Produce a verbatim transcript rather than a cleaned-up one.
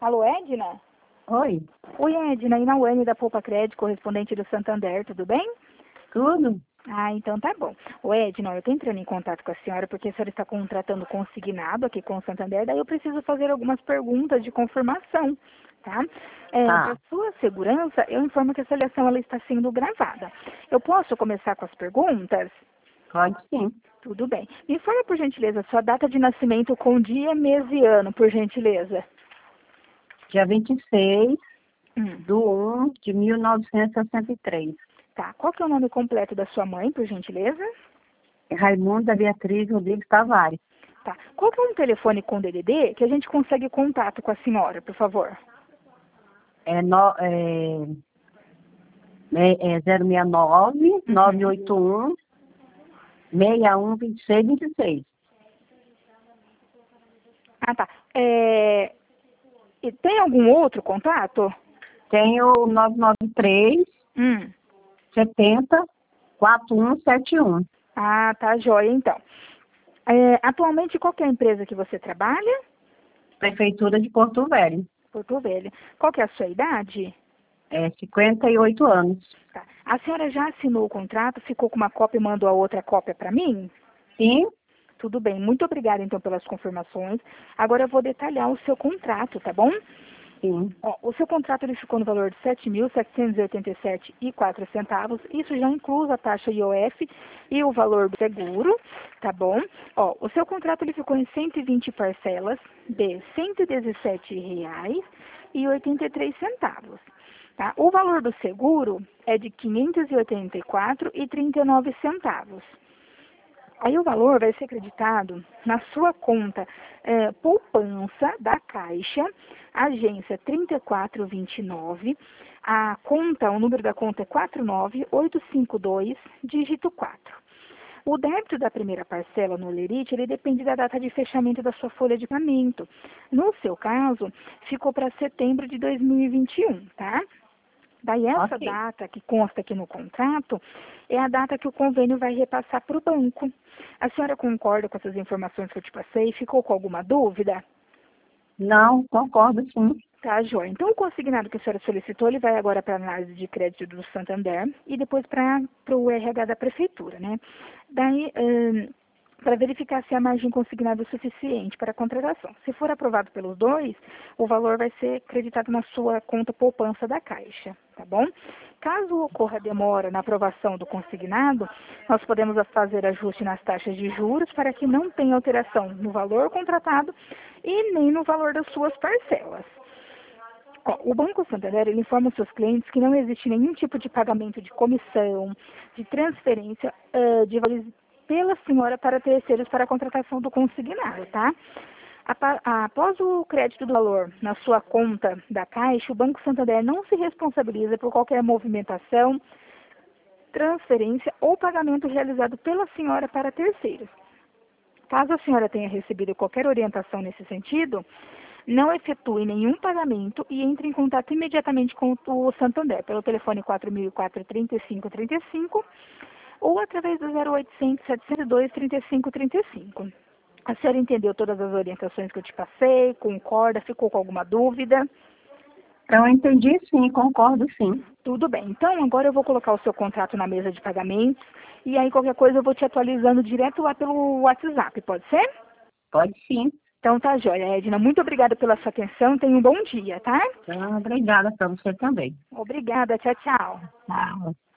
Alô, Edna? Oi, Oi, Edna, Inauane da Poupa Crédito, correspondente do Santander, tudo bem? tudo? Ah, então tá bom. Ô, Edna, eu tô entrando em contato com a senhora porque a senhora está contratando consignado aqui com o Santander, daí eu preciso fazer algumas perguntas de confirmação, tá? É, para Tá, sua segurança, eu informo que essa ligação ela está sendo gravada. Eu posso começar com as perguntas? pode sim. Tudo bem. Me informa, por gentileza, sua data de nascimento com dia, mês e ano, por gentileza. Dia vinte e seis Hum. de um de mil novecentos e sessenta e três. Tá. Qual que é o nome completo da sua mãe, por gentileza? Raimunda Beatriz Rodrigues Tavares. Tá. Qual que é um telefone com D D D que a gente consegue contato com a senhora, por favor? É, no, é, é, é zero seis nove, nove oito um, seis um dois seis dois seis. Ah, tá. É... E tem algum outro contato? Tenho nove nove três, Hum. setenta, quatro um sete um. Ah, tá, joia, então. É, atualmente, qual que é a empresa que você trabalha? Prefeitura de Porto Velho. Porto Velho. Qual que é a sua idade? É cinquenta e oito anos. Tá. A senhora já assinou o contrato, ficou com uma cópia e mandou a outra cópia para mim? Sim, Tudo bem. Muito obrigada, então, pelas confirmações. Agora eu vou detalhar o seu contrato, tá bom? sim. Ó, o seu contrato ele ficou no valor de sete mil setecentos e oitenta e sete reais e quatro centavos. Isso já inclui a taxa I O F e o valor do seguro, tá bom? Ó, o seu contrato ele ficou em cento e vinte parcelas de cento e dezessete reais e oitenta e três centavos. Tá? O valor do seguro é de quinhentos e oitenta e quatro reais e trinta e nove centavos. Aí o valor vai ser acreditado na sua conta é, poupança da Caixa, agência trinta e quatro vinte e nove, a conta, o número da conta é quatro nove oito cinco dois, dígito quatro. O débito da primeira parcela no Olerite, ele depende da data de fechamento da sua folha de pagamento. No seu caso, ficou para setembro de dois mil e vinte e um, tá? Daí essa Ok. data que consta aqui no contrato é a data que o convênio vai repassar para o banco. A senhora concorda com essas informações que eu te passei? Ficou com alguma dúvida? Não, concordo sim. Tá, joia. Então, o consignado que a senhora solicitou, ele vai agora para a análise de crédito do Santander e depois para o R H da Prefeitura, né? Daí, hum, para verificar se a margem consignada é suficiente para a contratação. Se for aprovado pelos dois, o valor vai ser creditado na sua conta poupança da Caixa, tá bom? Caso ocorra demora na aprovação do consignado, nós podemos fazer ajuste nas taxas de juros para que não tenha alteração no valor contratado e nem no valor das suas parcelas. Ó, o Banco Santander ele informa os seus clientes que não existe nenhum tipo de pagamento de comissão, de transferência uh, de valores pela senhora para terceiros para a contratação do consignado, tá? Apa- Após o crédito do valor na sua conta da Caixa, o Banco Santander não se responsabiliza por qualquer movimentação, transferência ou pagamento realizado pela senhora para terceiros. Caso a senhora tenha recebido qualquer orientação nesse sentido, não efetue nenhum pagamento e entre em contato imediatamente com o Santander pelo telefone quatro mil e quatro, trinta e cinco trinta e cinco ou através do zero oitocentos, setecentos e dois, trinta e cinco trinta e cinco. A senhora entendeu todas as orientações que eu te passei? Concorda? Ficou com alguma dúvida? Então, eu entendi sim, concordo sim. Tudo bem. Então, agora eu vou colocar o seu contrato na mesa de pagamentos e aí qualquer coisa eu vou te atualizando direto lá pelo WhatsApp, pode ser? Pode sim. Então tá joia, Edna. Muito obrigada pela sua atenção. Tenha um bom dia, tá? Então, obrigada para você também. Obrigada. Tchau, tchau. Tchau.